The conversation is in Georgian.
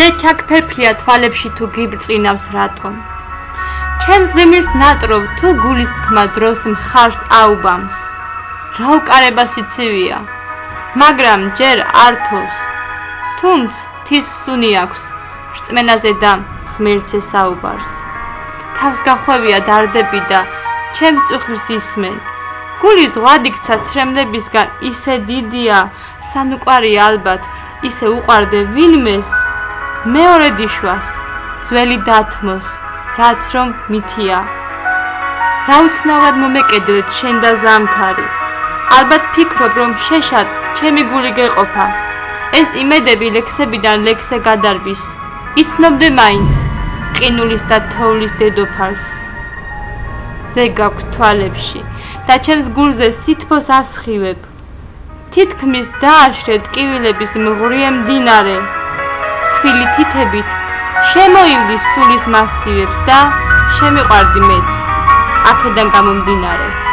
მზე ჩაქფერფლია თვალებში თუ გიბრწყინავს რატომ ჩემს ღიმილს ნატრობ თუ გულის თქმა დროს მხარს აუბამს რა უკარება სიცივია მაგრამ ჯერ ართულს თუმც თის სუნი აქვს რწმენაზე და ღმერთზე საუბარს თავს გახვევია დარდები და ჩემს წუხილს ისმენ გული ზღვადიქცა ცრემლებისგან ისე დიდია სანუკვარი ალბათ ისე უყარდე ვინმეს მეორე დიშვას ძველი დათმოს რაც რომ მითია რა უცნაურად მომეკედეთ შენ და ზამთარი ალბათ ფიქრობ რომ შეშად ჩემი გული გეყოფა ეს იმედები ლექსებიდან ლექსზე გადარბის იცნობდე მაინც ყინულის და თოვლის დედოფალს ზე გაქვს თვალებში და ჩემს გულზე სითბოს ასხივებ თითქმის დააშრე ტკივილების მღვრიე მდინარე თბილი თითებით შემოივლის სულის მასივებს და შემიყვარდი მეც აქედან გამომდინარე